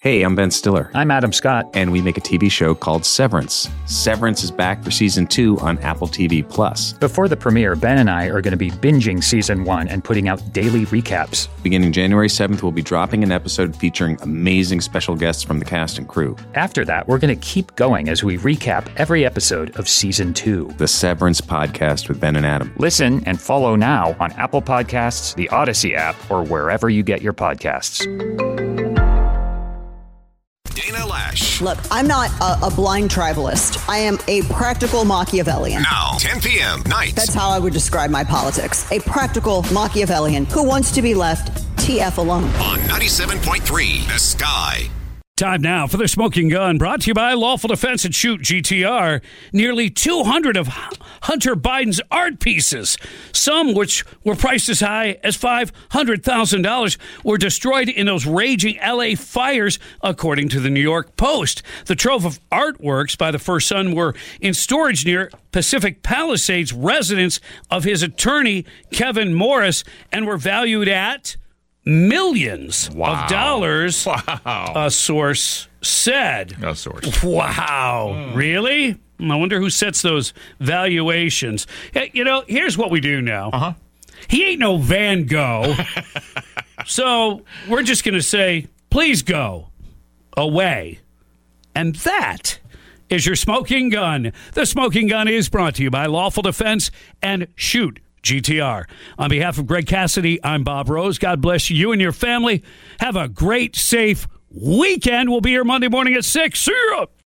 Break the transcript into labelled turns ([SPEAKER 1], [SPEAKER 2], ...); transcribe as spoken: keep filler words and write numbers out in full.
[SPEAKER 1] Hey, I'm Ben Stiller.
[SPEAKER 2] I'm Adam Scott.
[SPEAKER 1] And we make a T V show called Severance. Severance is back for season two on Apple T V Plus.
[SPEAKER 2] Before the premiere, Ben and I are going to be binging season one and putting out daily recaps.
[SPEAKER 1] Beginning January seventh, we'll be dropping an episode featuring amazing special guests from the cast and crew.
[SPEAKER 2] After that, we're going to keep going as we recap every episode of season two.
[SPEAKER 1] The Severance Podcast with Ben and Adam.
[SPEAKER 2] Listen and follow now on Apple Podcasts, the Odyssey app, or wherever you get your podcasts.
[SPEAKER 3] Dana Lash.
[SPEAKER 4] Look, I'm not a, a blind tribalist. I am a practical Machiavellian.
[SPEAKER 3] Now, ten p.m. nights.
[SPEAKER 4] That's how I would describe my politics. A practical Machiavellian who wants to be left T F alone.
[SPEAKER 3] On ninety-seven point three, The Sky.
[SPEAKER 5] Time now for the Smoking Gun, brought to you by Lawful Defense and Shoot G T R. Nearly two hundred of Hunter Biden's art pieces, some which were priced as high as five hundred thousand dollars, were destroyed in those raging L A fires, according to the New York Post. The trove of artworks by the first son were in storage near Pacific Palisades residence of his attorney, Kevin Morris, and were valued at millions
[SPEAKER 6] wow.
[SPEAKER 5] of dollars,
[SPEAKER 6] wow.
[SPEAKER 5] a source said.
[SPEAKER 6] A source.
[SPEAKER 5] Wow. Mm. Really? I wonder who sets those valuations. Hey, you know, here's what we do now.
[SPEAKER 6] Uh-huh.
[SPEAKER 5] He ain't no Van Gogh. So we're just going to say, please go away. And that is your Smoking Gun. The Smoking Gun is brought to you by Lawful Defense and Shoot G T R. On behalf of Greg Cassidy, I'm Bob Rose. God bless you and your family. Have a great, safe weekend. We'll be here Monday morning at six. See ya!